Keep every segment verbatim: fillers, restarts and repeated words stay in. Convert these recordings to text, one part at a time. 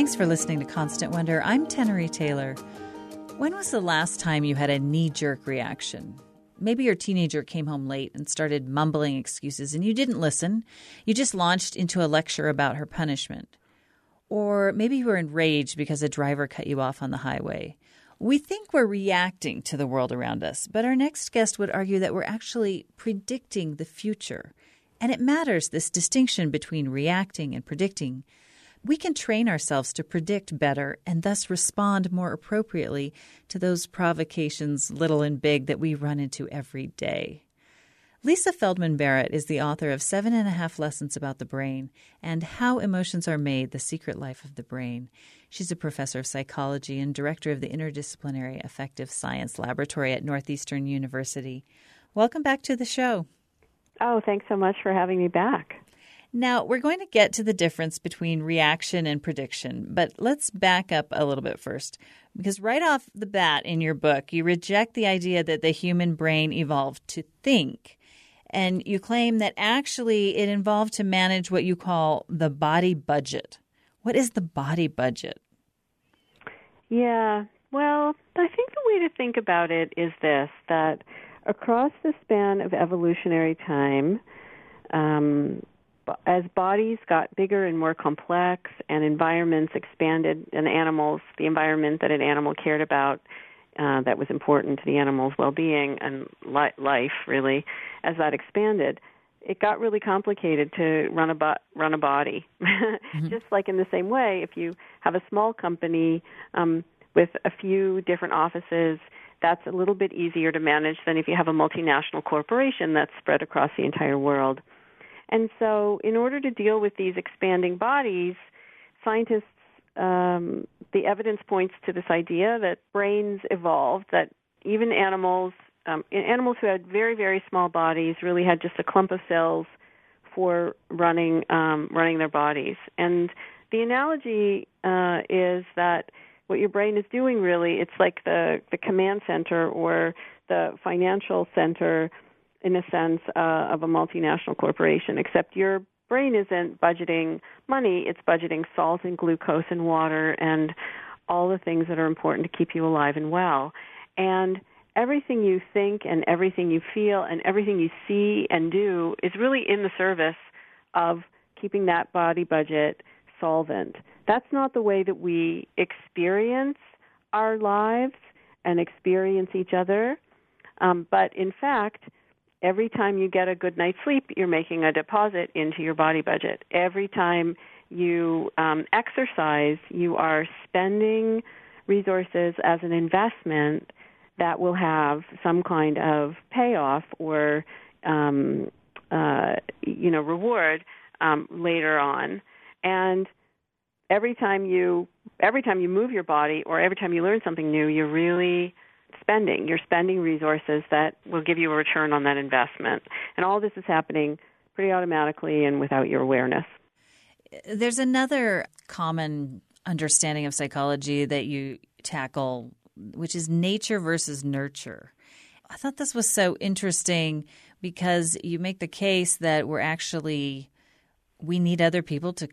Thanks for listening to Constant Wonder. I'm Tenery Taylor. When was the last time you had a knee-jerk reaction? Maybe your teenager came home late and started mumbling excuses and you didn't listen. You just launched into a lecture about her punishment. Or maybe you were enraged because a driver cut you off on the highway. We think we're reacting to the world around us, but our next guest would argue that we're actually predicting the future. And it matters, this distinction between reacting and predicting. We can train ourselves to predict better and thus respond more appropriately to those provocations, little and big, that we run into every day. Lisa Feldman Barrett is the author of Seven and a Half Lessons About the Brain and How Emotions Are Made, The Secret Life of the Brain. She's a professor of psychology and director of the Interdisciplinary Affective Science Laboratory at Northeastern University. Welcome back to the show. Oh, thanks so much for having me back. Now, we're going to get to the difference between reaction and prediction, but let's back up a little bit first. Because right off the bat in your book, you reject the idea that the human brain evolved to think. And you claim that actually it evolved to manage what you call the body budget. What is the body budget? Yeah, well, I think the way to think about it is this, that across the span of evolutionary time, um, as bodies got bigger and more complex and environments expanded, and animals, the environment that an animal cared about, uh, that was important to the animal's well-being and li- life, really, as that expanded, it got really complicated to run a, bo- run a body. Mm-hmm. Just like in the same way, if you have a small company um, with a few different offices, that's a little bit easier to manage than if you have a multinational corporation that's spread across the entire world. And so in order to deal with these expanding bodies, scientists, um, the evidence points to this idea that brains evolved, that even animals, um, animals who had very, very small bodies really had just a clump of cells for running um, running their bodies. And the analogy uh, is that what your brain is doing really, it's like the, the command center or the financial center in a sense, uh, of a multinational corporation, except your brain isn't budgeting money, it's budgeting salt and glucose and water and all the things that are important to keep you alive and well. And everything you think and everything you feel and everything you see and do is really in the service of keeping that body budget solvent. That's not the way that we experience our lives and experience each other, um, but in fact, every time you get a good night's sleep, you're making a deposit into your body budget. Every time you um, exercise, you are spending resources as an investment that will have some kind of payoff or, um, uh, you know, reward um, later on. And every time you every time you move your body or every time you learn something new, you're really spending. You're spending resources that will give you a return on that investment. And all this is happening pretty automatically and without your awareness. There's another common understanding of psychology that you tackle, which is nature versus nurture. I thought this was so interesting because you make the case that we're actually, we need other people to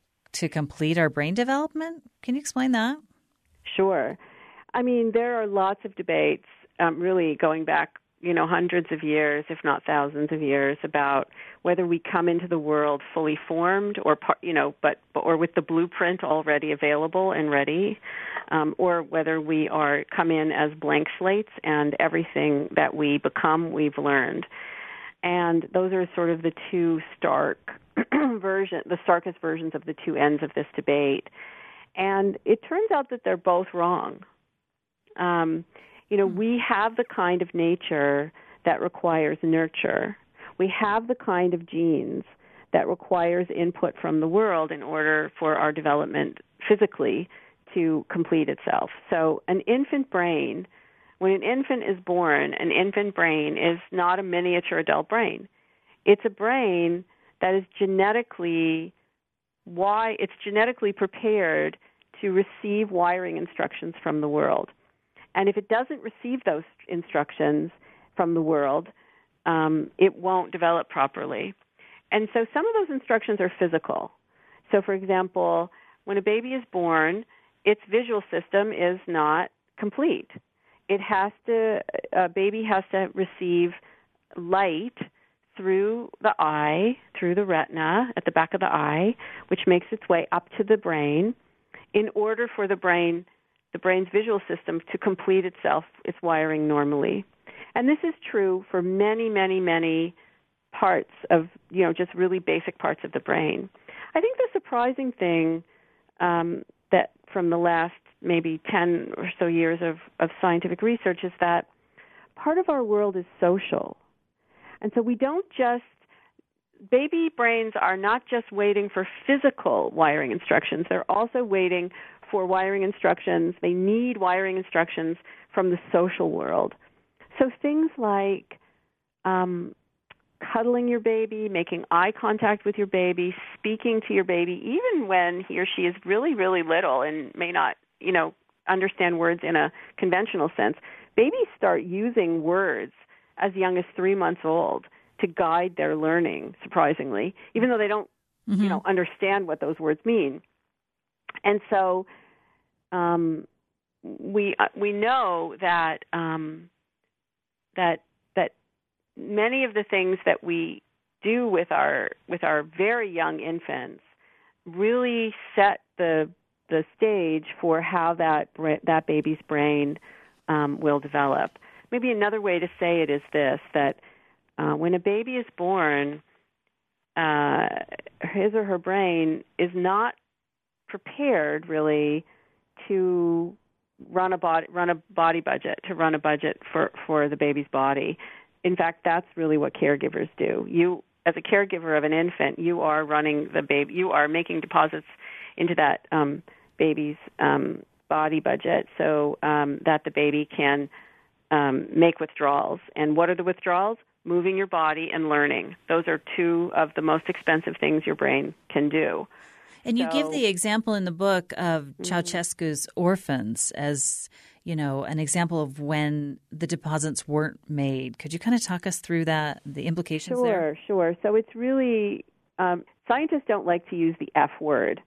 to complete our brain development. Can you explain that? Sure. I mean, there are lots of debates, um, really going back, you know, hundreds of years, if not thousands of years, about whether we come into the world fully formed, or par- you know, but or with the blueprint already available and ready, um, or whether we are come in as blank slates and everything that we become, we've learned. And those are sort of the two stark version, the starkest versions of the two ends of this debate. And it turns out that they're both wrong. Um, you know, we have the kind of nature that requires nurture. We have the kind of genes that requires input from the world in order for our development physically to complete itself. So an infant brain, when an infant is born, an infant brain is not a miniature adult brain. It's a brain that is genetically why it's genetically prepared to receive wiring instructions from the world. And if it doesn't receive those instructions from the world, um, it won't develop properly. And so some of those instructions are physical. So, for example, when a baby is born, its visual system is not complete. It has to, a baby has to receive light through the eye, through the retina at the back of the eye, which makes its way up to the brain in order for the brain, the brain's visual system to complete itself, its wiring normally. And this is true for many, many, many parts of, you know, just really basic parts of the brain. I think the surprising thing um, that from the last maybe ten or so years of, of scientific research is that part of our world is social. And so we don't just, baby brains are not just waiting for physical wiring instructions. They're also waiting for wiring instructions. They need wiring instructions from the social world. So things like um, cuddling your baby, making eye contact with your baby, speaking to your baby, even when he or she is really, really little and may not, you know, understand words in a conventional sense. Babies start using words as young as three months old to guide their learning, surprisingly, even though they don't, mm-hmm. you know, understand what those words mean. And so um, we uh, we know that um, that that many of the things that we do with our with our very young infants really set the the stage for how that that baby's brain um, will develop. Maybe another way to say it is this, that uh, when a baby is born, uh, his or her brain is not prepared really to run a body run a body budget, to run a budget for, for the baby's body. In fact, that's really what caregivers do. You, as a caregiver of an infant, you are running the baby, you are making deposits into that um, baby's um, body budget so um, that the baby can um, make withdrawals. And what are the withdrawals? Moving your body and learning. Those are two of the most expensive things your brain can do. And you so, give the example in the book of Ceausescu's Orphans as, you know, an example of when the deposits weren't made. Could you kind of talk us through that, the implications sure, there? Sure, sure. So it's really, um, scientists don't like to use the F word,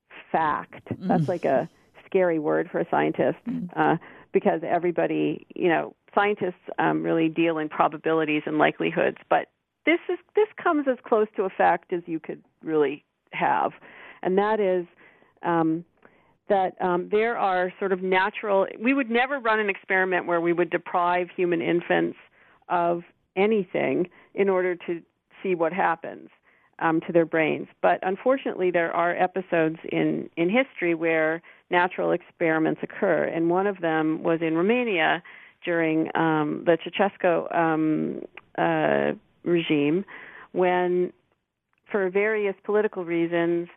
fact. Mm. That's like a scary word for a scientist mm. uh, because everybody, you know, scientists um, really deal in probabilities and likelihoods. But this is this comes as close to a fact as you could really have. And that is um, that um, there are sort of natural, we would never run an experiment where we would deprive human infants of anything in order to see what happens um, to their brains. But unfortunately, there are episodes in, in history where natural experiments occur. And one of them was in Romania during um, the Ceausescu um, uh, regime when, for various political reasons,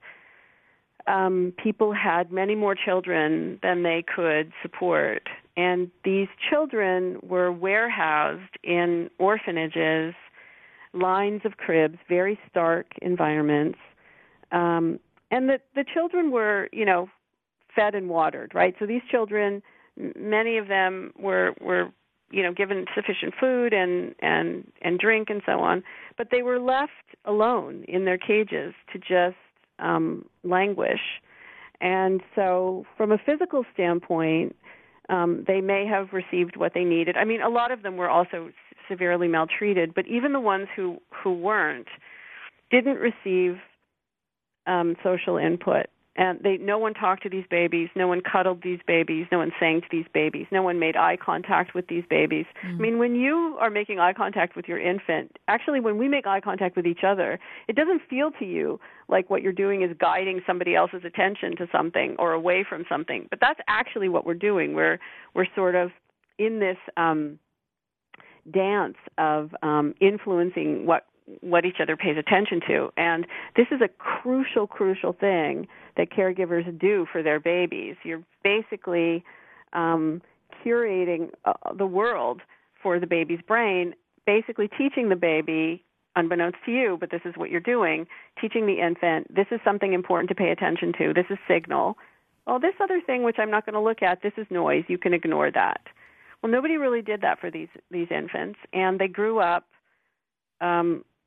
Um, people had many more children than they could support. And these children were warehoused in orphanages, lines of cribs, very stark environments. Um, and the, the children were, you know, fed and watered, right? So these children, many of them were, were you know, given sufficient food and, and, and drink and so on. But they were left alone in their cages to just Um, languish. And so from a physical standpoint, um, they may have received what they needed. I mean, a lot of them were also severely maltreated, but even the ones who, who weren't didn't receive um, social input. And they, no one talked to these babies, no one cuddled these babies, no one sang to these babies, no one made eye contact with these babies. Mm. I mean, when you are making eye contact with your infant, actually when we make eye contact with each other, it doesn't feel to you like what you're doing is guiding somebody else's attention to something or away from something. But that's actually what we're doing. We're, we're sort of in this um, dance of um, influencing what what each other pays attention to. And this is a crucial, crucial thing that caregivers do for their babies. You're basically um, curating uh, the world for the baby's brain, basically teaching the baby, unbeknownst to you, but this is what you're doing, teaching the infant, this is something important to pay attention to, this is signal. Oh, this other thing, which I'm not going to look at, this is noise, you can ignore that. Well, nobody really did that for these, these infants, and they grew up um,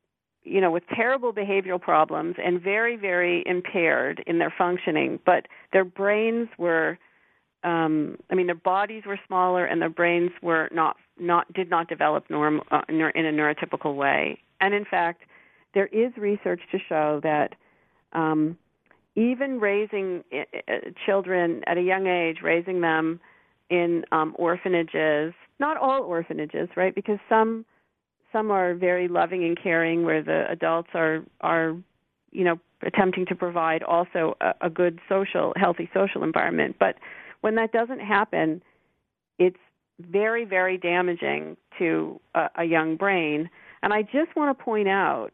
you know, with terrible behavioral problems and very, very impaired in their functioning, but their brains were, um, I mean, their bodies were smaller and their brains were not, not did not develop norm, uh, in a neurotypical way. And in fact, there is research to show that um, even raising children at a young age, raising them in um, orphanages, not all orphanages, right? Because some some are very loving and caring, where the adults are are, you know, attempting to provide also a, a good social, healthy social environment. But when that doesn't happen, it's very, very damaging to a, a young brain. And I just want to point out,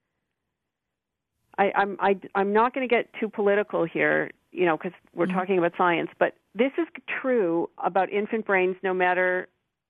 I, I'm I, I'm not going to get too political here, you know, because we're mm-hmm. talking about science, but this is true about infant brains no matter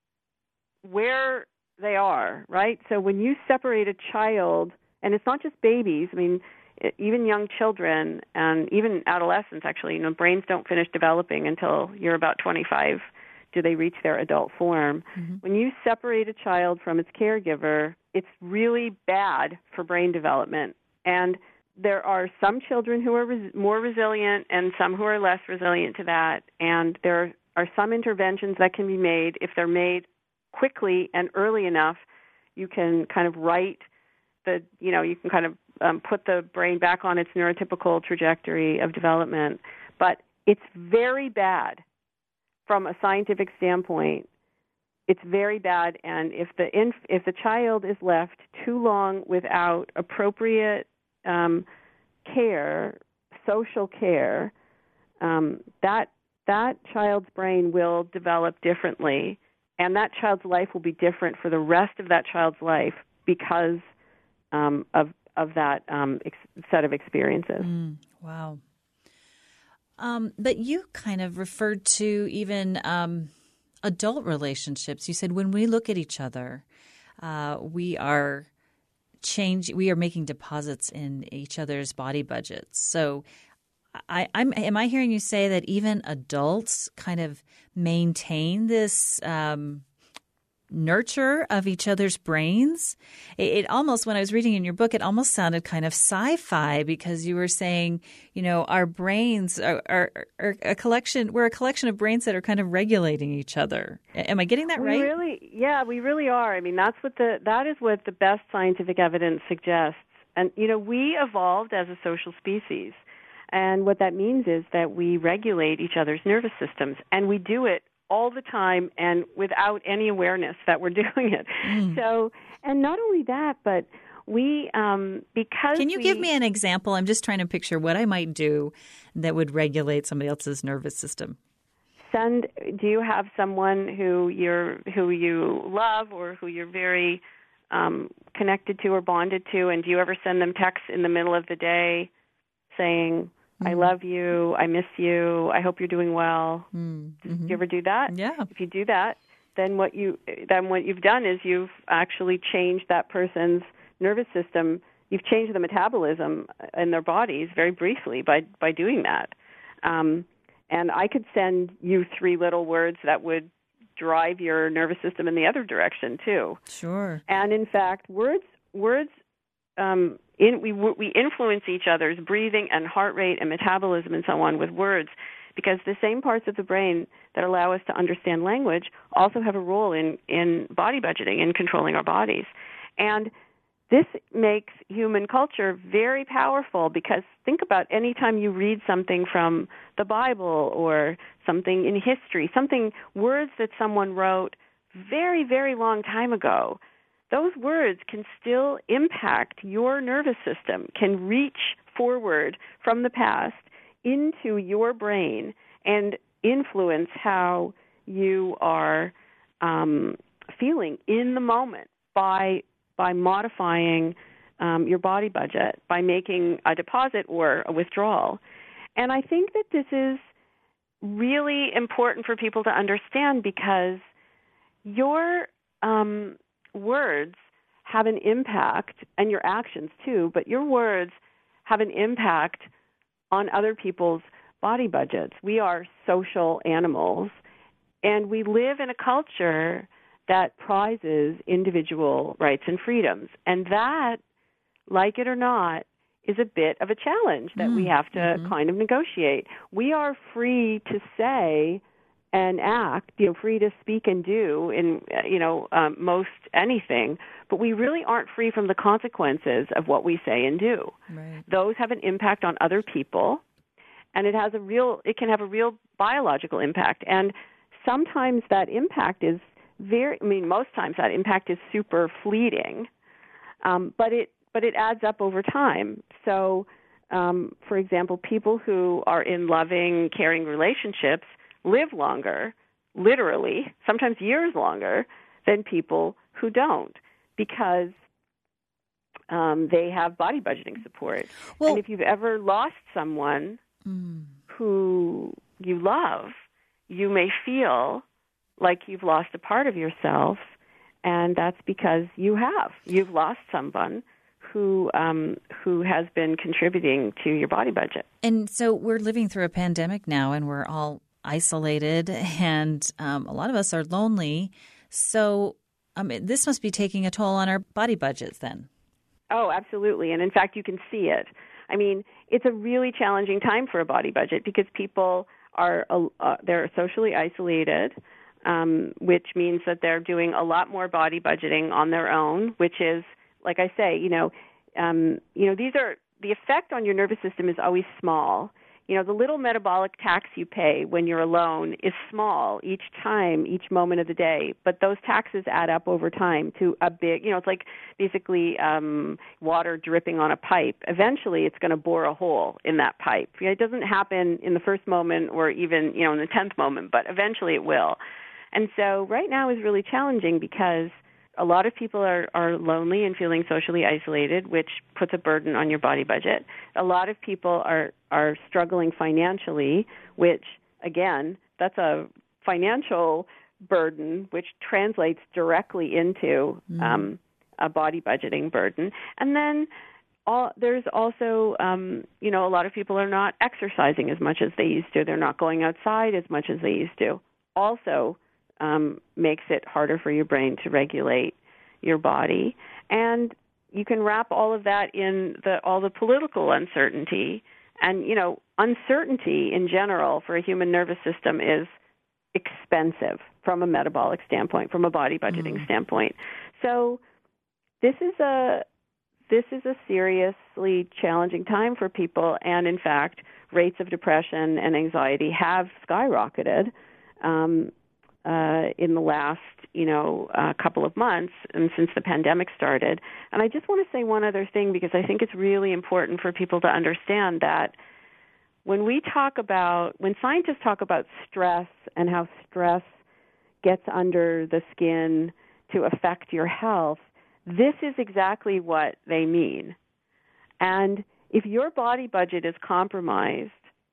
where they are, right? So when you separate a child, and it's not just babies, I mean, even young children and even adolescents, actually, you know, brains don't finish developing until you're about twenty-five. Do they reach their adult form? Mm-hmm. When you separate a child from its caregiver, it's really bad for brain development. And there are some children who are res- more resilient and some who are less resilient to that. And there are some interventions that can be made. If they're made quickly and early enough, you can kind of right the, you know, you can kind of um, put the brain back on its neurotypical trajectory of development. But it's very bad from a scientific standpoint. It's very bad. And if the inf- if the child is left too long without appropriate Um, care, social care, um, that that child's brain will develop differently, and that child's life will be different for the rest of that child's life because um, of of that um, ex- set of experiences. Mm, wow. Um, but you kind of referred to even um, adult relationships. You said when we look at each other, uh, we are change. We are making deposits in each other's body budgets. So, I, I'm. Am I hearing you say that even adults kind of maintain this um, nurture of each other's brains? It, it almost, when I was reading in your book, it almost sounded kind of sci-fi because you were saying, you know, our brains are, are, are a collection. We're a collection of brains that are kind of regulating each other. Am I getting that we right? Really, yeah, we really are. I mean, that's what the that is what the best scientific evidence suggests. And you know, we evolved as a social species, and what that means is that we regulate each other's nervous systems, and we do it all the time and without any awareness that we're doing it. Mm. So, and not only that, but we, um, because Can you we, give me an example? I'm just trying to picture what I might do that would regulate somebody else's nervous system. Send, do you have someone who you're, who you love or who you're very um, connected to or bonded to, and do you ever send them texts in the middle of the day saying, I love you, I miss you, I hope you're doing well? Mm-hmm. Do you ever do that? Yeah. If you do that, then what you then what you've done is you've actually changed that person's nervous system. You've changed the metabolism in their bodies very briefly by by doing that. Um, and I could send you three little words that would drive your nervous system in the other direction too. Sure. And in fact, words words. Um, in, we we influence each other's breathing and heart rate and metabolism and so on with words, because the same parts of the brain that allow us to understand language also have a role in, in body budgeting and controlling our bodies. And this makes human culture very powerful, because think about any time you read something from the Bible or something in history, something, words that someone wrote very, very long time ago. Those words can still impact your nervous system, can reach forward from the past into your brain and influence how you are um, feeling in the moment by by modifying um, your body budget, by making a deposit or a withdrawal. And I think that this is really important for people to understand, because your um, words have an impact, and your actions too, but your words have an impact on other people's body budgets. We are social animals, and we live in a culture that prizes individual rights and freedoms. And that like it or not, is a bit of a challenge that mm, we have to mm-hmm. kind of negotiate. We are free to say and act, you know, free to speak and do in, you know, um, most anything, but we really aren't free from the consequences of what we say and do. Right. Those have an impact on other people, and it has a real, it can have a real biological impact. And sometimes that impact is very, I mean, most times that impact is super fleeting, um, but it but it adds up over time. So, um, for example, people who are in loving, caring relationships live longer, literally, sometimes years longer, than people who don't, because um, they have body budgeting support. Well, and if you've ever lost someone mm. who you love, you may feel like you've lost a part of yourself, and that's because you have. You've lost someone who um, who has been contributing to your body budget. And so we're living through a pandemic now, and we're all isolated, and um, a lot of us are lonely. So um, this must be taking a toll on our body budgets then. Oh, absolutely. And in fact, you can see it. I mean, it's a really challenging time for a body budget because people are uh, they're socially isolated, um, which means that they're doing a lot more body budgeting on their own, which is, like I say, you know, um, you know, these are the effect on your nervous system is always small. You know, the little metabolic tax you pay when you're alone is small each time, each moment of the day, but those taxes add up over time to a big, you know, it's like basically um, water dripping on a pipe. Eventually, it's going to bore a hole in that pipe. You know, it doesn't happen in the first moment or even, you know, in the tenth moment, but eventually it will. And so right now is really challenging because a lot of people are, are lonely and feeling socially isolated, which puts a burden on your body budget. A lot of people are, are struggling financially, which, again, that's a financial burden, which translates directly into mm. um, a body budgeting burden. And then all, there's also, um, you know, a lot of people are not exercising as much as they used to. They're not going outside as much as they used to. Also, Um, makes it harder for your brain to regulate your body. And you can wrap all of that in the all the political uncertainty. And, you know, uncertainty in general for a human nervous system is expensive from a metabolic standpoint, from a body budgeting mm. standpoint. So this is a this is a seriously challenging time for people. And, in fact, rates of depression and anxiety have skyrocketed Um Uh, in the last, you know, uh, couple of months and since the pandemic started. And I just want to say one other thing because I think it's really important for people to understand that when we talk about, when scientists talk about stress and how stress gets under the skin to affect your health, this is exactly what they mean. And if your body budget is compromised,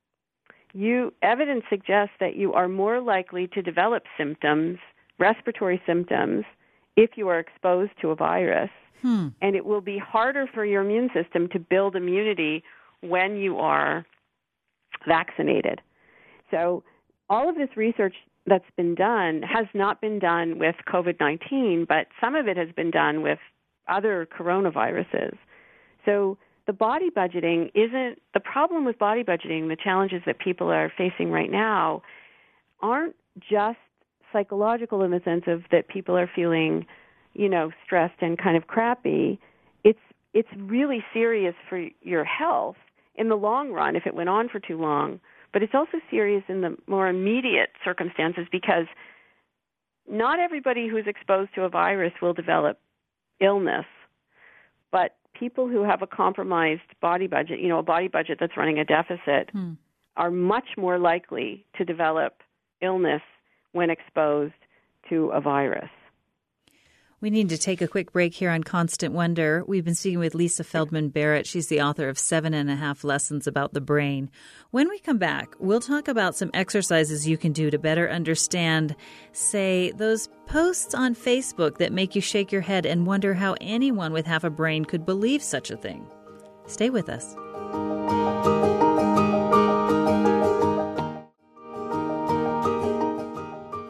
You evidence suggests that you are more likely to develop symptoms, respiratory symptoms, if you are exposed to a virus. Hmm. And it will be harder for your immune system to build immunity when you are vaccinated. So all of this research that's been done has not been done with covid nineteen, but some of it has been done with other coronaviruses. So the body budgeting isn't, the problem with body budgeting, the challenges that people are facing right now, aren't just psychological in the sense of that people are feeling, you know, stressed and kind of crappy. It's it's really serious for your health in the long run if it went on for too long. But it's also serious in the more immediate circumstances because not everybody who's exposed to a virus will develop illness, but people who have a compromised body budget, you know, a body budget that's running a deficit, hmm. are much more likely to develop illness when exposed to a virus. We need to take a quick break here on Constant Wonder. We've been speaking with Lisa Feldman Barrett. She's the author of Seven and a Half Lessons About the Brain. When we come back, we'll talk about some exercises you can do to better understand, say, those posts on Facebook that make you shake your head and wonder how anyone with half a brain could believe such a thing. Stay with us.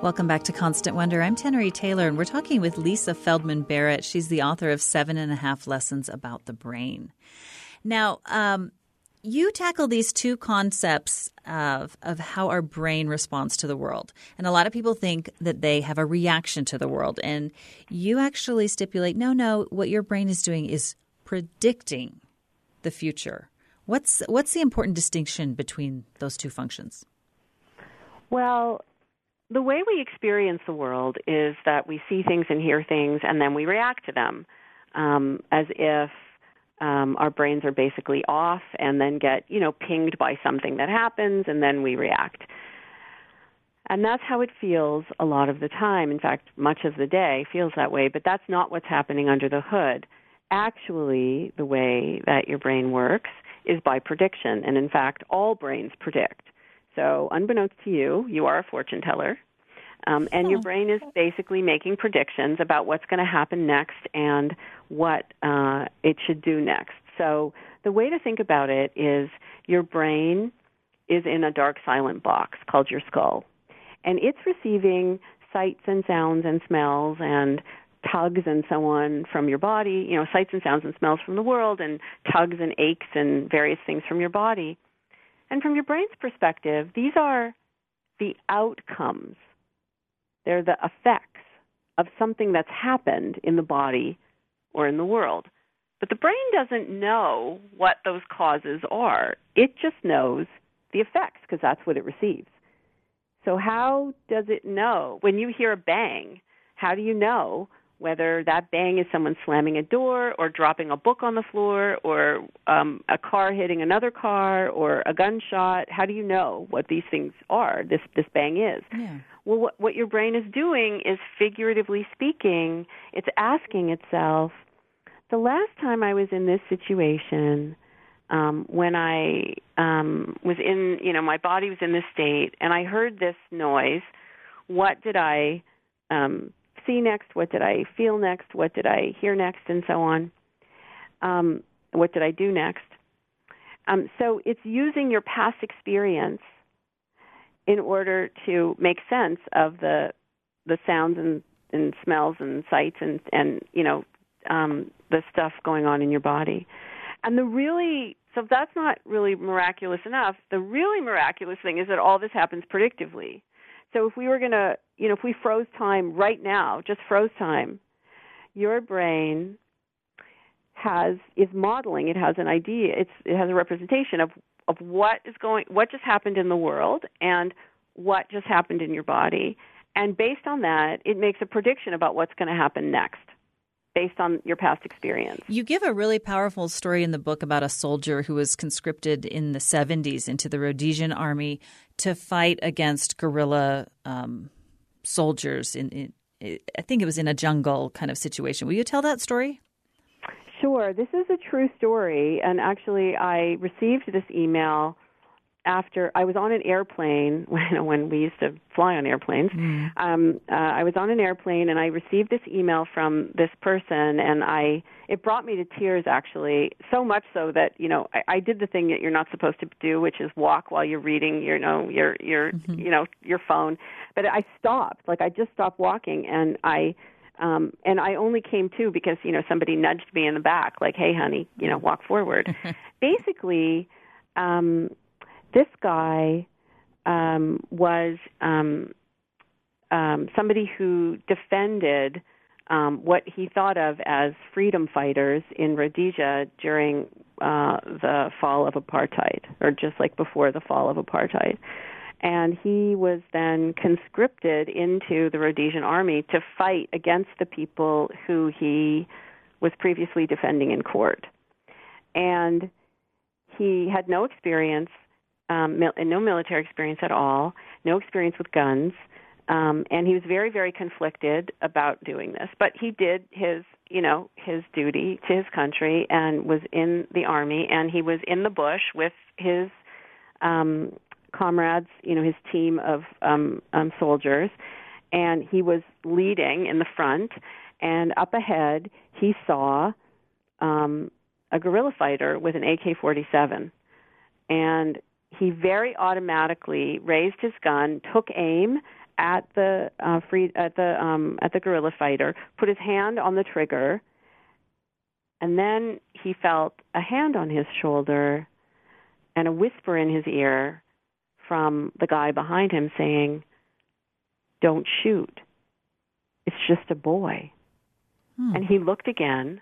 Welcome back to Constant Wonder. I'm Tenery Taylor, and we're talking with Lisa Feldman Barrett. She's the author of Seven and a Half Lessons About the Brain. Now, um, you tackle these two concepts of, of how our brain responds to the world. And a lot of people think that they have a reaction to the world. And you actually stipulate, no, no, what your brain is doing is predicting the future. What's what's the important distinction between those two functions? Well, the way we experience the world is that we see things and hear things, and then we react to them um, as if um, our brains are basically off and then get, you know, pinged by something that happens, and then we react. And that's how it feels a lot of the time. In fact, much of the day feels that way, but that's not what's happening under the hood. Actually, the way that your brain works is by prediction, and in fact, all brains predict. So unbeknownst to you, you are a fortune teller, um, and your brain is basically making predictions about what's going to happen next and what uh, it should do next. So the way to think about it is your brain is in a dark, silent box called your skull, and it's receiving sights and sounds and smells and tugs and so on from your body, you know, sights and sounds and smells from the world and tugs and aches and various things from your body. And from your brain's perspective, these are the outcomes. They're the effects of something that's happened in the body or in the world. But the brain doesn't know what those causes are. It just knows the effects because that's what it receives. So how does it know? When you hear a bang, how do you know whether that bang is someone slamming a door or dropping a book on the floor or um, a car hitting another car or a gunshot? How do you know what these things are, this, this bang is? Yeah. Well, what, what your brain is doing is, figuratively speaking, it's asking itself, the last time I was in this situation, um, when I um, was in, you know, my body was in this state and I heard this noise, what did I um see next? What did I feel next? What did I hear next? And so on. Um, what did I do next? Um, so it's using your past experience in order to make sense of the the sounds and, and smells and sights and, and you know, um, the stuff going on in your body. And the really, so that's not really miraculous enough. The really miraculous thing is that all this happens predictively. So if we were going to, you know, if we froze time right now, just froze time, your brain has is modeling. It has an idea. It's it has a representation of of what is going, what just happened in the world, and what just happened in your body. And based on that, it makes a prediction about what's going to happen next, based on your past experience. You give a really powerful story in the book about a soldier who was conscripted in the seventies into the Rhodesian army to fight against guerrilla um, soldiers. In, in, I think it was in a jungle kind of situation. Will you tell that story? Sure. This is a true story. And actually, I received this email after I was on an airplane, when, when we used to fly on airplanes. Mm. Um, uh, I was on an airplane, and I received this email from this person, and I it brought me to tears, actually, so much so that, you know, I, I did the thing that you're not supposed to do, which is walk while you're reading, you know, your, your, mm-hmm. you know, your phone. But I stopped. Like, I just stopped walking, and I... Um, and I only came to because, you know, somebody nudged me in the back, like, hey, honey, you know, walk forward. Basically, um, this guy um, was um, um, somebody who defended um, what he thought of as freedom fighters in Rhodesia during uh, the fall of apartheid, or just like before the fall of apartheid. And he was then conscripted into the Rhodesian army to fight against the people who he was previously defending in court. And he had no experience, um, mil- no military experience at all, no experience with guns, um, and he was very, very conflicted about doing this. But he did his, you know, his duty to his country and was in the army, and he was in the bush with his um comrades, you know, his team of um, um, soldiers, and he was leading in the front, and up ahead he saw um, a guerrilla fighter with an A K forty-seven, and he very automatically raised his gun, took aim, at the uh, free at the um, at the guerrilla fighter, put his hand on the trigger, and then he felt a hand on his shoulder and a whisper in his ear from the guy behind him saying, "Don't shoot. It's just a boy." Hmm. And he looked again,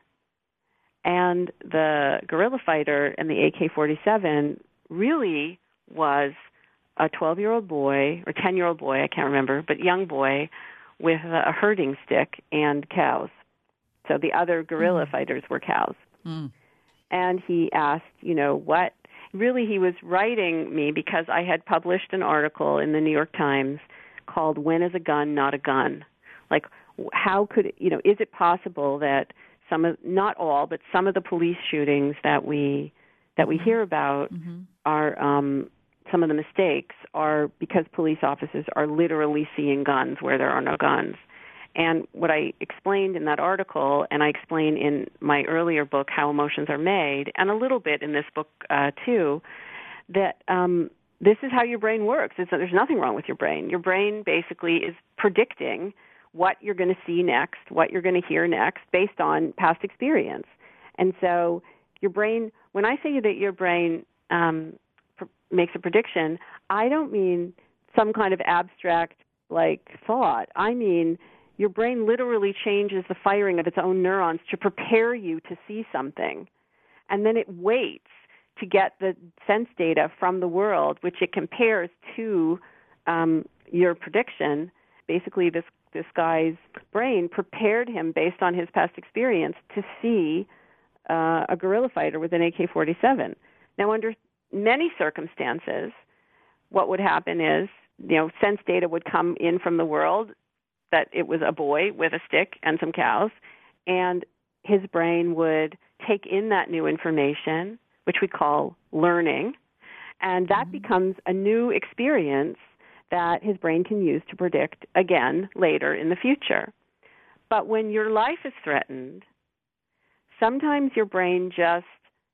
and the guerrilla fighter and the A K forty-seven really was a twelve-year-old boy, or ten-year-old boy, I can't remember, but young boy with a herding stick and cows. So the other guerrilla mm. fighters were cows. Mm. And he asked, you know, what? Really, he was writing me because I had published an article in the New York Times called "When is a Gun Not a Gun?" Like, how could, you know, is it possible that some of, not all, but some of the police shootings that we that we hear about mm-hmm. are, um, some of the mistakes are because police officers are literally seeing guns where there are no guns. And what I explained in that article, and I explain in my earlier book, How Emotions Are Made, and a little bit in this book uh, too, that um, this is how your brain works. It's that there's nothing wrong with your brain. Your brain basically is predicting what you're going to see next, what you're going to hear next, based on past experience. And so your brain, when I say that your brain um, pr- makes a prediction, I don't mean some kind of abstract, like, thought. I mean your brain literally changes the firing of its own neurons to prepare you to see something. And then it waits to get the sense data from the world, which it compares to um, your prediction. Basically, this, this guy's brain prepared him based on his past experience to see uh, a guerrilla fighter with an A K forty-seven. Now, under many circumstances, what would happen is, you know, sense data would come in from the world that it was a boy with a stick and some cows, and his brain would take in that new information, which we call learning, and that mm-hmm. becomes a new experience that his brain can use to predict again later in the future. But when your life is threatened, sometimes your brain just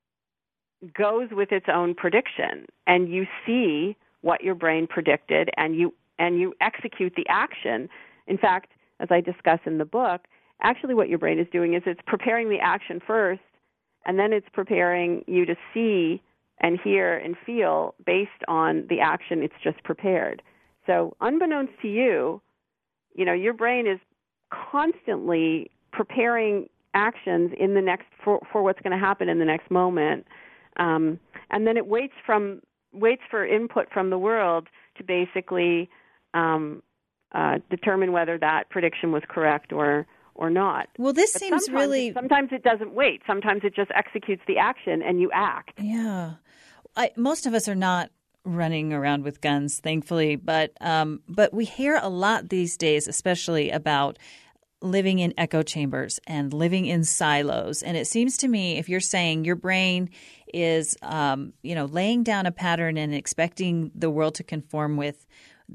goes with its own prediction, and you see what your brain predicted, and you and you execute the action. In fact, as I discuss in the book, actually what your brain is doing is it's preparing the action first, and then it's preparing you to see and hear and feel based on the action it's just prepared. So unbeknownst to you, you know, your brain is constantly preparing actions in the next for, for what's going to happen in the next moment, um, and then it waits from waits for input from the world to basically um, uh, determine whether that prediction was correct or or not. Well, this but seems sometimes really... It, sometimes it doesn't wait. Sometimes it just executes the action and you act. Yeah. I, most of us are not running around with guns, thankfully, but um, but we hear a lot these days, especially about living in echo chambers and living in silos. And it seems to me, if you're saying your brain is, um, you know, laying down a pattern and expecting the world to conform with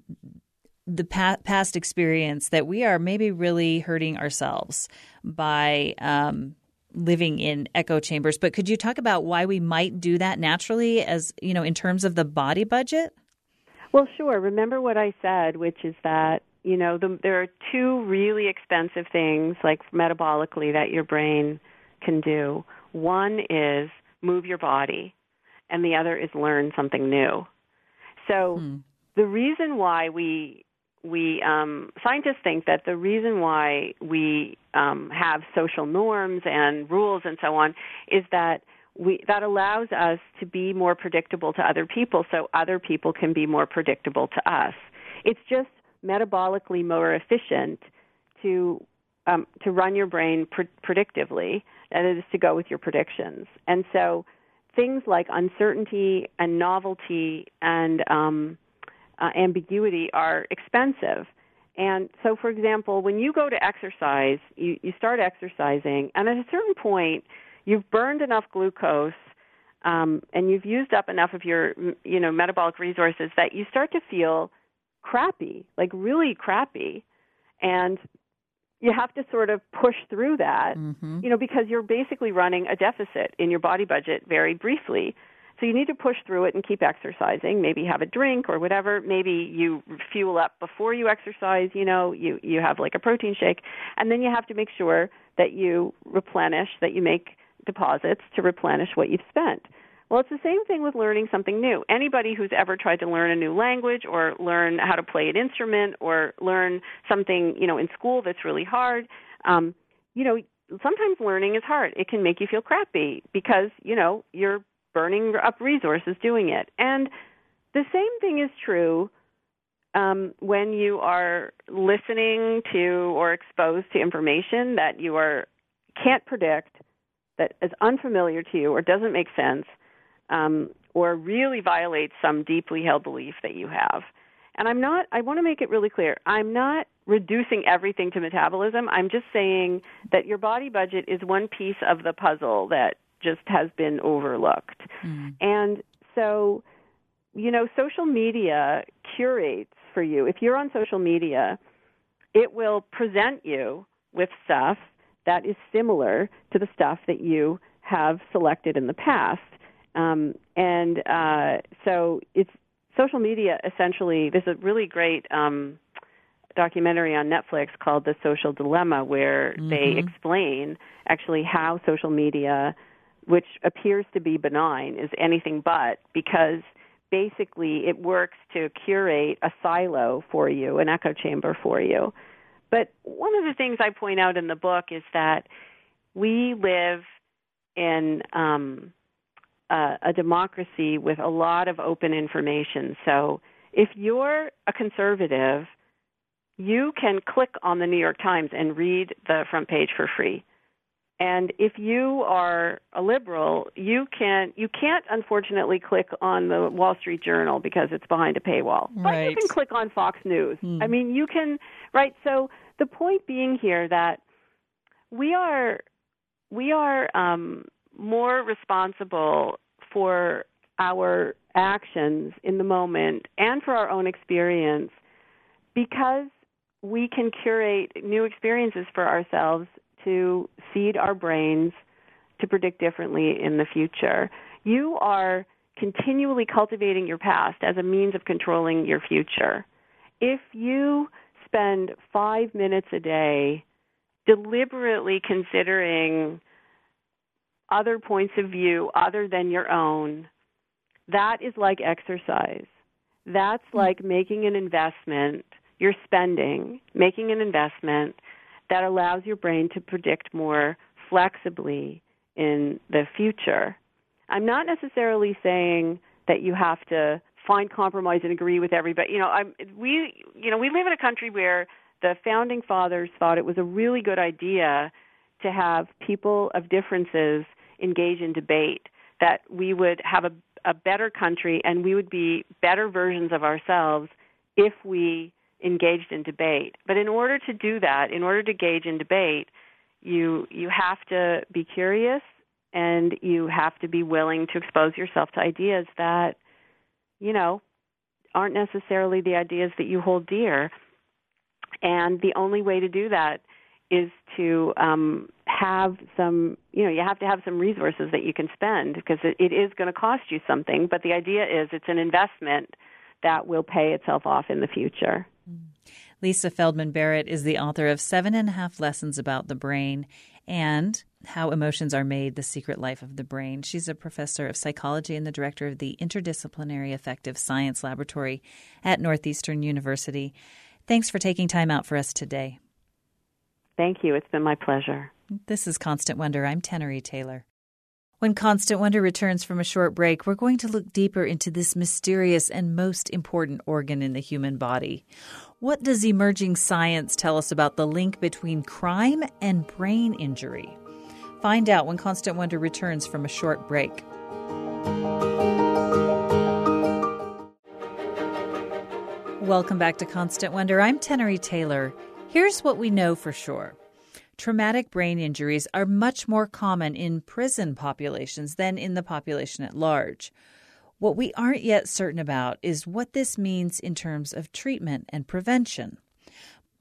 the pa- past experience, that we are maybe really hurting ourselves by um, living in echo chambers. But could you talk about why we might do that naturally, as, you know, in terms of the body budget? Well, sure. Remember what I said, which is that, you know, the, there are two really expensive things, like metabolically, that your brain can do. One is move your body, and the other is learn something new. So hmm. the reason why we we um, scientists think that the reason why we um, have social norms and rules and so on is that we that allows us to be more predictable to other people, so other people can be more predictable to us. It's just metabolically more efficient to um, to run your brain pre- predictively than it is to go with your predictions. And so things like uncertainty and novelty and um, uh, ambiguity are expensive. And so, for example, when you go to exercise, you, you start exercising, and at a certain point, you've burned enough glucose um, and you've used up enough of your, you know, metabolic resources that you start to feel crappy, like really crappy. And you have to sort of push through that, mm-hmm. you know, because you're basically running a deficit in your body budget very briefly. So you need to push through it and keep exercising, maybe have a drink or whatever. Maybe you fuel up before you exercise, you know, you, you have like a protein shake. And then you have to make sure that you replenish, that you make deposits to replenish what you've spent. Well, it's the same thing with learning something new. Anybody who's ever tried to learn a new language or learn how to play an instrument or learn something, you know, in school that's really hard, um, you know, sometimes learning is hard. It can make you feel crappy because, you know, you're burning up resources doing it. And the same thing is true um, when you are listening to or exposed to information that you are can't predict, that is unfamiliar to you or doesn't make sense, um, or really violates some deeply held belief that you have. And I'm not, I want to make it really clear, I'm not reducing everything to metabolism. I'm just saying that your body budget is one piece of the puzzle that just has been overlooked. Mm. And so, you know, social media curates for you. If you're on social media, it will present you with stuff that is similar to the stuff that you have selected in the past. Um, and uh, so it's social media essentially, there's a really great um, documentary on Netflix called The Social Dilemma where mm-hmm. they explain actually how social media, which appears to be benign, is anything but, because basically it works to curate a silo for you, an echo chamber for you. But one of the things I point out in the book is that we live in um, a, a democracy with a lot of open information. So if you're a conservative, you can click on the New York Times and read the front page for free. And if you are a liberal, you can you can't unfortunately click on the Wall Street Journal because it's behind a paywall. Right. But you can click on Fox News. Hmm. I mean, you can, right? So the point being here that we are we are um, more responsible for our actions in the moment and for our own experience because we can curate new experiences for ourselves to seed our brains to predict differently in the future. You are continually cultivating your past as a means of controlling your future. If you spend five minutes a day deliberately considering other points of view other than your own, that is like exercise. That's like making an investment. You're spending, making an investment that allows your brain to predict more flexibly in the future. I'm not necessarily saying that you have to find compromise and agree with everybody. You know, I'm, we, you know, we live in a country where the founding fathers thought it was a really good idea to have people of differences engage in debate, that we would have a, a better country and we would be better versions of ourselves if we engaged in debate. But in order to do that, in order to engage in debate, you you have to be curious and you have to be willing to expose yourself to ideas that, you know, aren't necessarily the ideas that you hold dear. And the only way to do that is to um, have some, you know, you have to have some resources that you can spend because it, it is going to cost you something. But the idea is it's an investment that will pay itself off in the future. Lisa Feldman Barrett is the author of Seven and a Half Lessons About the Brain and How Emotions Are Made, The Secret Life of the Brain. She's a professor of psychology and the director of the Interdisciplinary Affective Science Laboratory at Northeastern University. Thanks for taking time out for us today. Thank you. It's been my pleasure. This is Constant Wonder. I'm Tenery Taylor. When Constant Wonder returns from a short break, we're going to look deeper into this mysterious and most important organ in the human body. What does emerging science tell us about the link between crime and brain injury? Find out when Constant Wonder returns from a short break. Welcome back to Constant Wonder. I'm Tenery Taylor. Here's what we know for sure. Traumatic brain injuries are much more common in prison populations than in the population at large. What we aren't yet certain about is what this means in terms of treatment and prevention.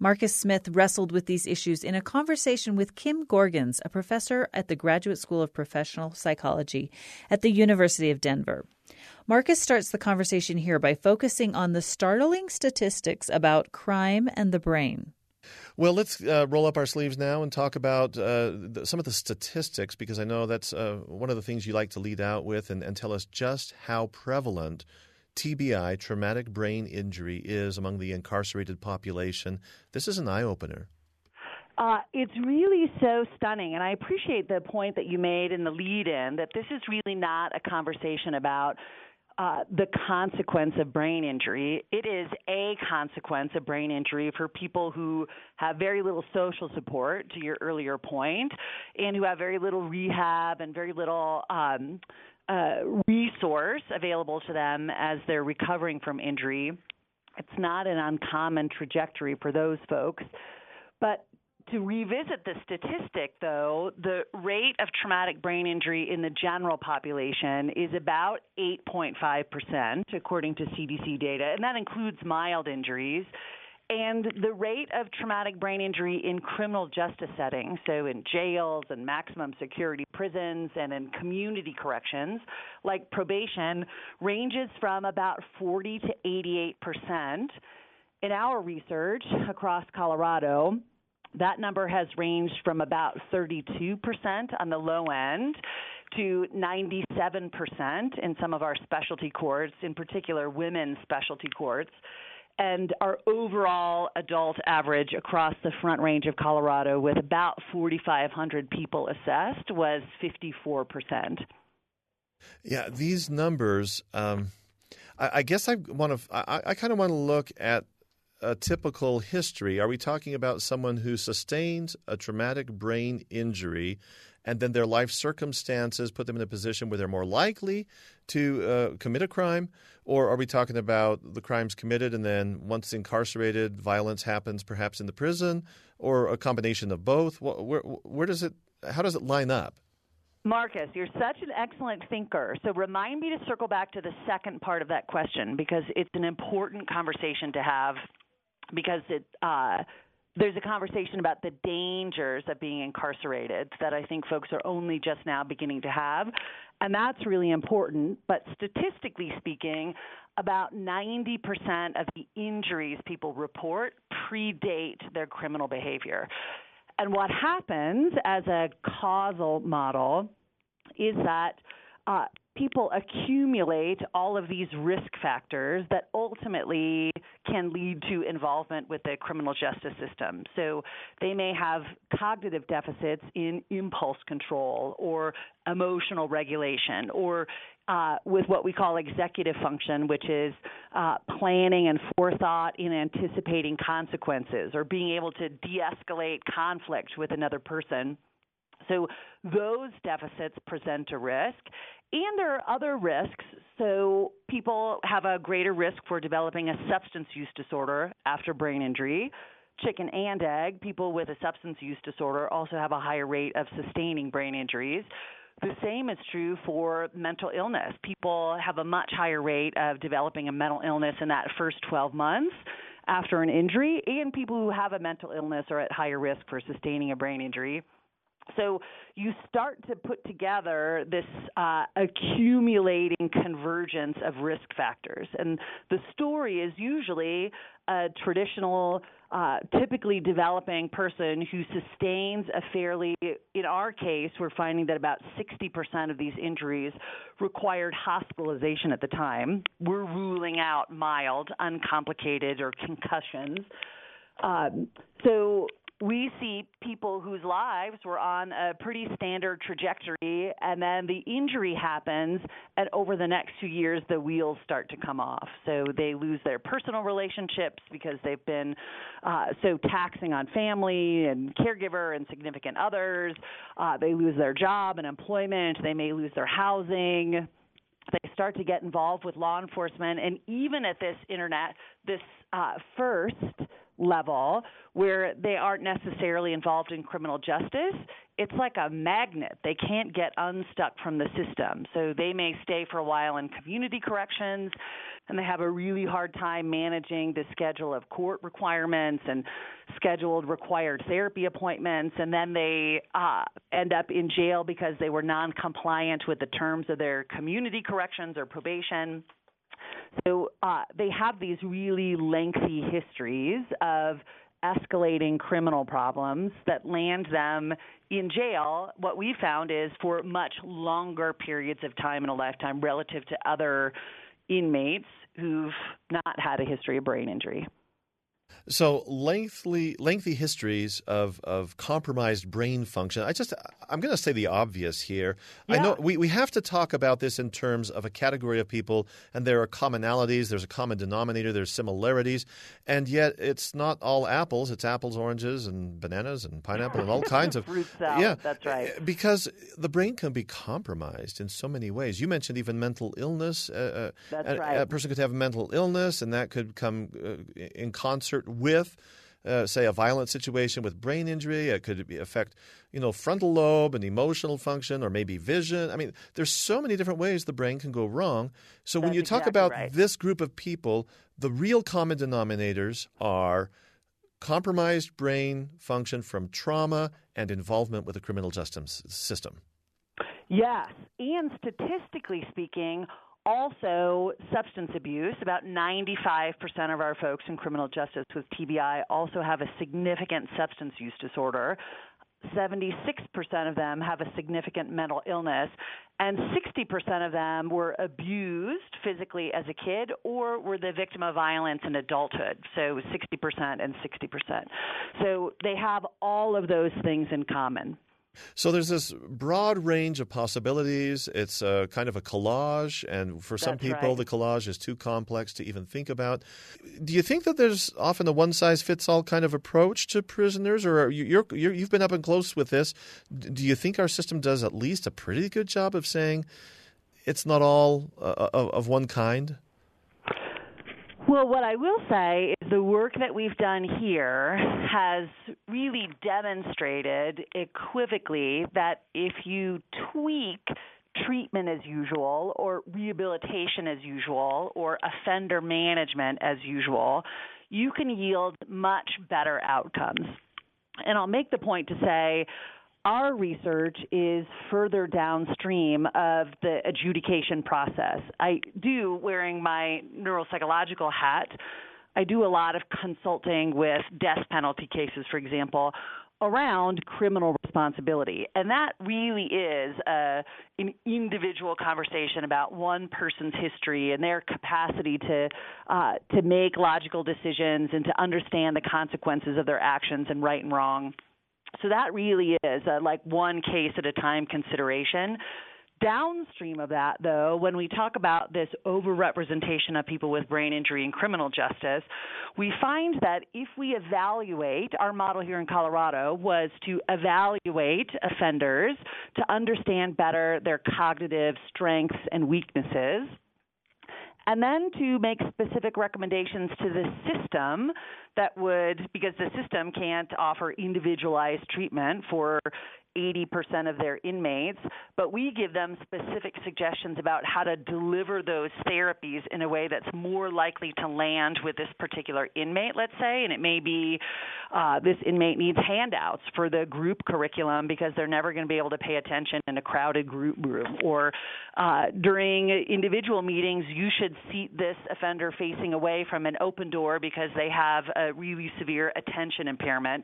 Marcus Smith wrestled with these issues in a conversation with Kim Gorgans, a professor at the Graduate School of Professional Psychology at the University of Denver. Marcus starts the conversation here by focusing on the startling statistics about crime and the brain. Well, let's uh, roll up our sleeves now and talk about uh, the, some of the statistics, because I know that's uh, one of the things you like to lead out with, and, and tell us just how prevalent T B I, traumatic brain injury, is among the incarcerated population. This is an eye-opener. Uh, it's really so stunning, and I appreciate the point that you made in the lead-in that this is really not a conversation about uh, the consequence of brain injury. It is a consequence of brain injury for people who have very little social support, to your earlier point, and who have very little rehab and very little um, uh, resource available to them as they're recovering from injury. It's not an uncommon trajectory for those folks. But to revisit the statistic, though, the rate of traumatic brain injury in the general population is about eight point five percent, according to C D C data, and that includes mild injuries. And the rate of traumatic brain injury in criminal justice settings, so in jails and maximum security prisons and in community corrections, like probation, ranges from about forty to eighty-eight percent. In our research across Colorado, that number has ranged from about thirty-two percent on the low end to ninety-seven percent in some of our specialty courts, in particular women's specialty courts. And our overall adult average across the Front Range of Colorado, with about forty-five hundred people assessed, was fifty-four percent. Yeah, these numbers, um, I, I guess I want to, I, I kind of want to look at a typical history. Are we talking about someone who sustained a traumatic brain injury and then their life circumstances put them in a position where they're more likely to uh, commit a crime? Or are we talking about the crimes committed and then once incarcerated, violence happens perhaps in the prison, or a combination of both? Where, where does it, how does it line up? Marcus, you're such an excellent thinker. So remind me to circle back to the second part of that question, because it's an important conversation to have, because it uh, there's a conversation about the dangers of being incarcerated that I think folks are only just now beginning to have, and that's really important. But statistically speaking, about ninety percent of the injuries people report predate their criminal behavior. And what happens as a causal model is that uh, people accumulate all of these risk factors that ultimately can lead to involvement with the criminal justice system. So they may have cognitive deficits in impulse control or emotional regulation, or uh, with what we call executive function, which is uh, planning and forethought in anticipating consequences, or being able to de-escalate conflict with another person. So those deficits present a risk. And there are other risks. So people have a greater risk for developing a substance use disorder after brain injury. Chicken and egg, people with a substance use disorder also have a higher rate of sustaining brain injuries. The same is true for mental illness. People have a much higher rate of developing a mental illness in that first twelve months after an injury, and people who have a mental illness are at higher risk for sustaining a brain injury. So you start to put together this uh, accumulating convergence of risk factors. And the story is usually a traditional, uh, typically developing person who sustains a fairly, in our case, we're finding that about sixty percent of these injuries required hospitalization at the time. We're ruling out mild, uncomplicated, or concussions. Um, so we see people whose lives were on a pretty standard trajectory, and then the injury happens, and over the next few years, the wheels start to come off. So they lose their personal relationships because they've been uh, so taxing on family and caregiver and significant others. Uh, they lose their job and employment. They may lose their housing. They start to get involved with law enforcement, and even at this internet, this uh, first level where they aren't necessarily involved in criminal justice, it's like a magnet. They can't get unstuck from the system. So they may stay for a while in community corrections, and they have a really hard time managing the schedule of court requirements and scheduled required therapy appointments, and then they uh, end up in jail because they were non-compliant with the terms of their community corrections or probation. So uh, they have these really lengthy histories of escalating criminal problems that land them in jail. What we found is for much longer periods of time in a lifetime relative to other inmates who've not had a history of brain injury. So lengthy, lengthy histories of, of compromised brain function. I just, I'm going to say the obvious here. Yeah. I know we, we have to talk about this in terms of a category of people, and there are commonalities. There's a common denominator. There's similarities, and yet it's not all apples. It's apples, oranges, and bananas, and pineapple, and all kinds of fruit salad. Yeah, That's right. Because the brain can be compromised in so many ways. You mentioned even mental illness. Uh, That's a, right. A person could have mental illness, and that could come uh, in concert with, uh, say, a violent situation with brain injury. It could be affect, you know, frontal lobe and emotional function, or maybe vision. I mean, there's so many different ways the brain can go wrong. So when That's you talk exactly about right. this group of people, the real common denominators are compromised brain function from trauma and involvement with the criminal justice system. Yes, and statistically speaking, also substance abuse. About ninety-five percent of our folks in criminal justice with T B I also have a significant substance use disorder. seventy-six percent of them have a significant mental illness, and sixty percent of them were abused physically as a kid or were the victim of violence in adulthood. So sixty percent and sixty percent. So they have all of those things in common. So there's this broad range of possibilities. It's a kind of a collage, and for some That's people, right. the collage is too complex to even think about. Do you think that there's often a one-size-fits-all kind of approach to prisoners, or are you, you're, you're, you've been up and close with this? Do you think our system does at least a pretty good job of saying it's not all uh, of, of one kind? Well, what I will say is the work that we've done here has really demonstrated equivocally that if you tweak treatment as usual or rehabilitation as usual or offender management as usual, you can yield much better outcomes. And I'll make the point to say our research is further downstream of the adjudication process. I do, wearing my neuropsychological hat, I do a lot of consulting with death penalty cases, for example, around criminal responsibility. And that really is a, an individual conversation about one person's history and their capacity to uh, to make logical decisions and to understand the consequences of their actions and right and wrong. So that really is a, like one case at a time consideration. Downstream of that, though, when we talk about this overrepresentation of people with brain injury in criminal justice, we find that if we evaluate, our model here in Colorado was to evaluate offenders to understand better their cognitive strengths and weaknesses, and then to make specific recommendations to the system that would, because the system can't offer individualized treatment for eighty percent of their inmates, but we give them specific suggestions about how to deliver those therapies in a way that's more likely to land with this particular inmate, let's say, and it may be uh, this inmate needs handouts for the group curriculum because they're never going to be able to pay attention in a crowded group room, or uh, during individual meetings, you should seat this offender facing away from an open door because they have a really severe attention impairment.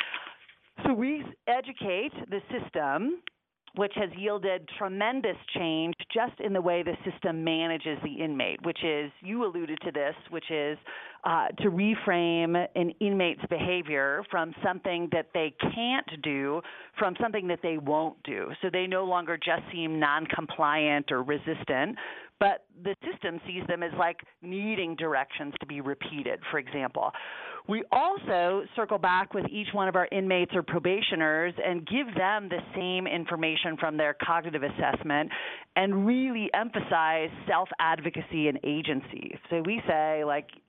So we educate the system, which has yielded tremendous change just in the way the system manages the inmate, which is, you alluded to this, which is uh, to reframe an inmate's behavior from something that they can't do from something that they won't do. So they no longer just seem non-compliant or resistant, but the system sees them as like needing directions to be repeated, for example. We also circle back with each one of our inmates or probationers and give them the same information from their cognitive assessment and really emphasize self-advocacy and agency. So we say, like, uh,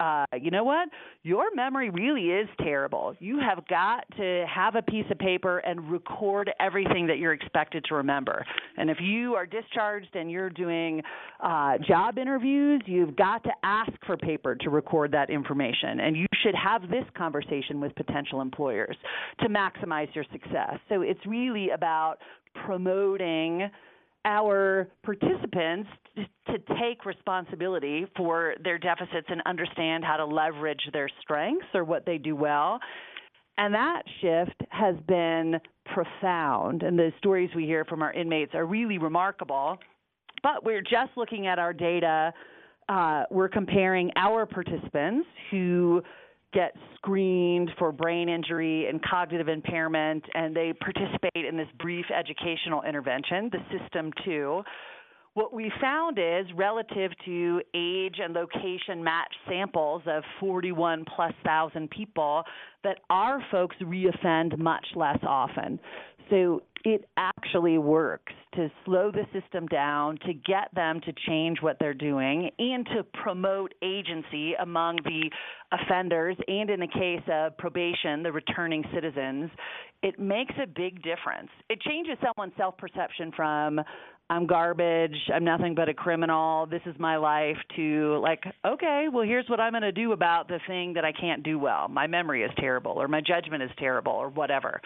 you know what? Your memory really is terrible. You have got to have a piece of paper and record everything that you're expected to remember. And if you are discharged and you're doing uh, job interviews, you've got to ask for paper to record that information. And you should have this conversation with potential employers to maximize your success. So it's really about promoting our participants to take responsibility for their deficits and understand how to leverage their strengths or what they do well. And that shift has been profound. And the stories we hear from our inmates are really remarkable. But we're just looking at our data. Uh, we're comparing our participants who get screened for brain injury and cognitive impairment, and they participate in this brief educational intervention, the System two. What we found is, relative to age and location matched samples of forty-one plus thousand people, that our folks reoffend much less often. So it actually works to slow the system down, to get them to change what they're doing, and to promote agency among the offenders, and in the case of probation, the returning citizens. It makes a big difference. It changes someone's self-perception from, I'm garbage, I'm nothing but a criminal, this is my life, to like, okay, well, here's what I'm going to do about the thing that I can't do well. My memory is terrible, or my judgment is terrible, or whatever.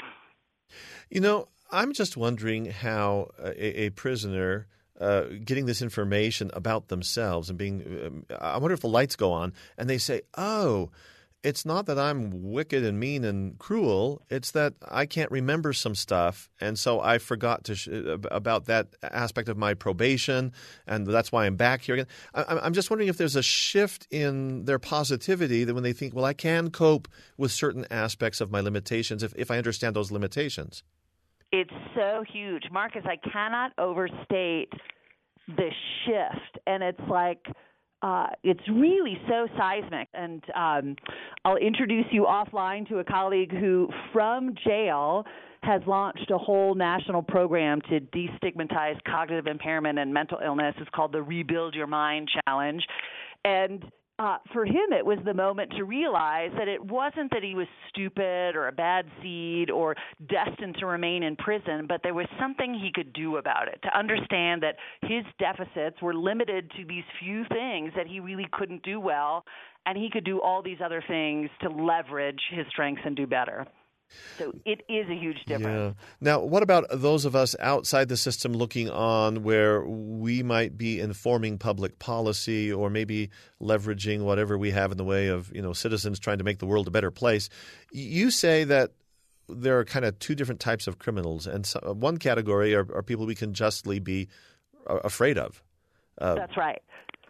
You know, I'm just wondering how a, a prisoner uh, getting this information about themselves and being uh, – I wonder if the lights go on and they say, oh, it's not that I'm wicked and mean and cruel. It's that I can't remember some stuff, and so I forgot to sh- about that aspect of my probation, and that's why I'm back here again. I- I'm just wondering if there's a shift in their positivity that when they think, well, I can cope with certain aspects of my limitations if, if I understand those limitations. It's so huge. Marcus, I cannot overstate the shift, and it's like uh, it's really so seismic. And um, I'll introduce you offline to a colleague who, from jail, has launched a whole national program to destigmatize cognitive impairment and mental illness. It's called the Rebuild Your Mind Challenge. And Uh, for him, it was the moment to realize that it wasn't that he was stupid or a bad seed or destined to remain in prison, but there was something he could do about it, to understand that his deficits were limited to these few things that he really couldn't do well, and he could do all these other things to leverage his strengths and do better. So it is a huge difference. Yeah. Now, what about those of us outside the system looking on, where we might be informing public policy or maybe leveraging whatever we have in the way of, you know, citizens trying to make the world a better place? You say that there are kind of two different types of criminals, and so, one category are, are people we can justly be afraid of. Uh, That's right.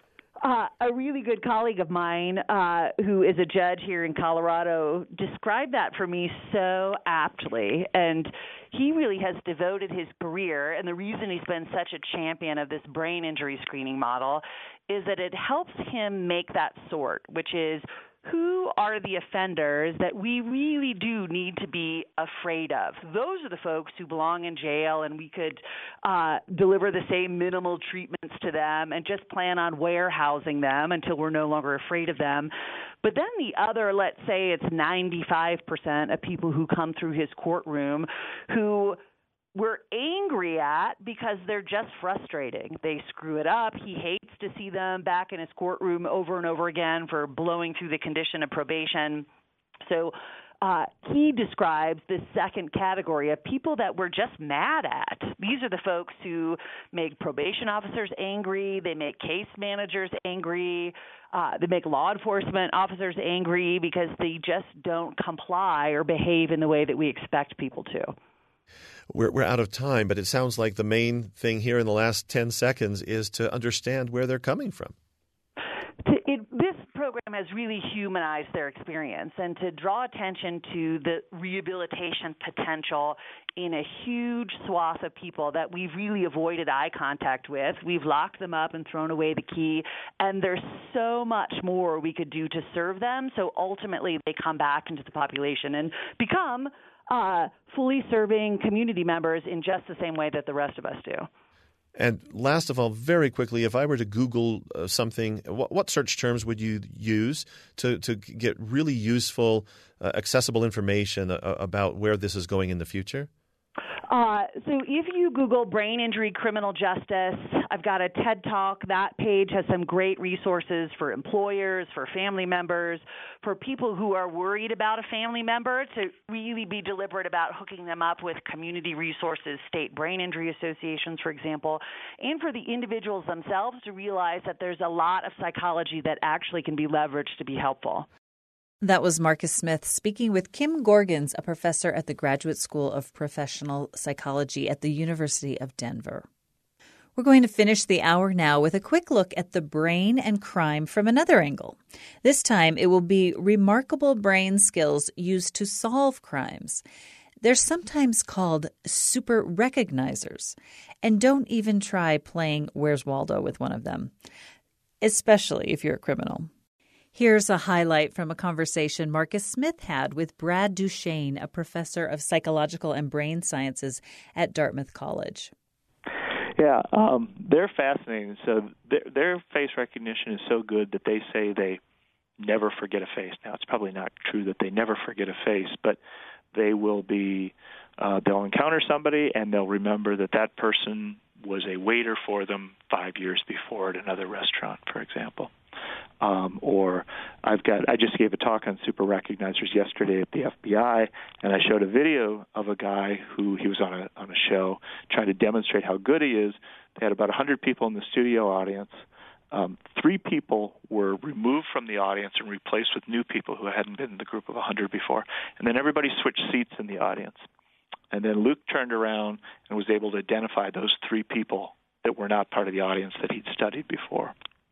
Uh, a really good colleague of mine uh, who is a judge here in Colorado described that for me so aptly. And he really has devoted his career, and the reason he's been such a champion of this brain injury screening model is that it helps him make that sort, which is, who are the offenders that we really do need to be afraid of? Those are the folks who belong in jail, and we could uh, deliver the same minimal treatments to them and just plan on warehousing them until we're no longer afraid of them. But then the other, let's say it's ninety-five percent of people who come through his courtroom who we're angry at because they're just frustrating. They screw it up. He hates to see them back in his courtroom over and over again for blowing through the condition of probation. So uh, he describes this second category of people that we're just mad at. These are the folks who make probation officers angry. They make case managers angry. Uh, they make law enforcement officers angry because they just don't comply or behave in the way that we expect people to. We're, we're out of time, but it sounds like the main thing here in the last ten seconds is to understand where they're coming from. It, this program has really humanized their experience, and to draw attention to the rehabilitation potential in a huge swath of people that we've really avoided eye contact with. We've locked them up and thrown away the key, and there's so much more we could do to serve them, so ultimately they come back into the population and become Uh, fully serving community members in just the same way that the rest of us do. And last of all, very quickly, if I were to Google uh, something, what, what search terms would you use to, to get really useful, uh, accessible information uh, about where this is going in the future? Uh, so if you Google brain injury criminal justice, I've got a TED Talk. That page has some great resources for employers, for family members, for people who are worried about a family member to really be deliberate about hooking them up with community resources, state brain injury associations, for example, and for the individuals themselves to realize that there's a lot of psychology that actually can be leveraged to be helpful. That was Marcus Smith speaking with Kim Gorgans, a professor at the Graduate School of Professional Psychology at the University of Denver. We're going to finish the hour now with a quick look at the brain and crime from another angle. This time, it will be remarkable brain skills used to solve crimes. They're sometimes called super recognizers, and don't even try playing Where's Waldo with one of them, especially if you're a criminal. Here's a highlight from a conversation Marcus Smith had with Brad Duchesne, a professor of psychological and brain sciences at Dartmouth College. Yeah, um, they're fascinating. So their, their face recognition is so good that they say they never forget a face. Now, it's probably not true that they never forget a face, but they will be, uh, they'll encounter somebody and they'll remember that that person was a waiter for them five years before at another restaurant, for example. Um, or I've got I just gave a talk on super recognizers yesterday at the F B I, and I showed a video of a guy who he was on a on a show trying to demonstrate how good he is. They had about one hundred people in the studio audience. Um, three people were removed from the audience and replaced with new people who hadn't been in the group of one hundred before. And then everybody switched seats in the audience. And then Luke turned around and was able to identify those three people that were not part of the audience that he'd studied before.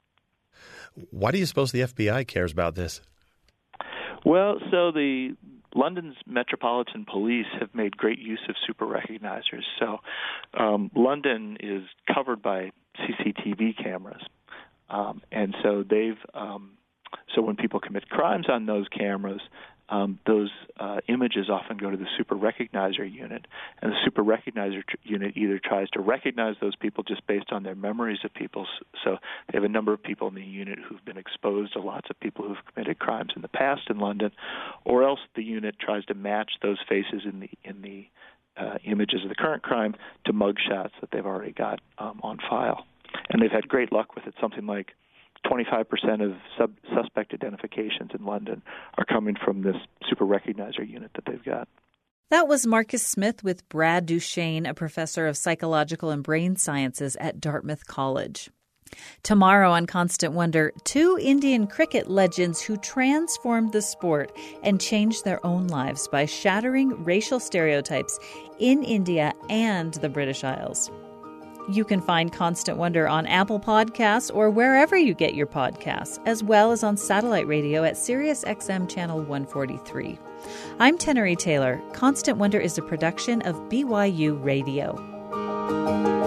Why do you suppose the F B I cares about this? Well, so the London's Metropolitan Police have made great use of super recognizers. So um, London is covered by C C T V cameras. Um, and so they've um, so when people commit crimes on those cameras, um, those uh, images often go to the super recognizer unit, and the super recognizer tr- unit either tries to recognize those people just based on their memories of people. So they have a number of people in the unit who've been exposed to lots of people who've committed crimes in the past in London, or else the unit tries to match those faces in the in the uh, images of the current crime to mugshots that they've already got um, on file. And they've had great luck with it. Something like twenty-five percent of sub- suspect identifications in London are coming from this super recognizer unit that they've got. That was Marcus Smith with Brad Duchesne, a professor of psychological and brain sciences at Dartmouth College. Tomorrow on Constant Wonder, two Indian cricket legends who transformed the sport and changed their own lives by shattering racial stereotypes in India and the British Isles. You can find Constant Wonder on Apple Podcasts or wherever you get your podcasts, as well as on satellite radio at Sirius X M Channel one forty-three. I'm Tenery Taylor. Constant Wonder is a production of B Y U Radio.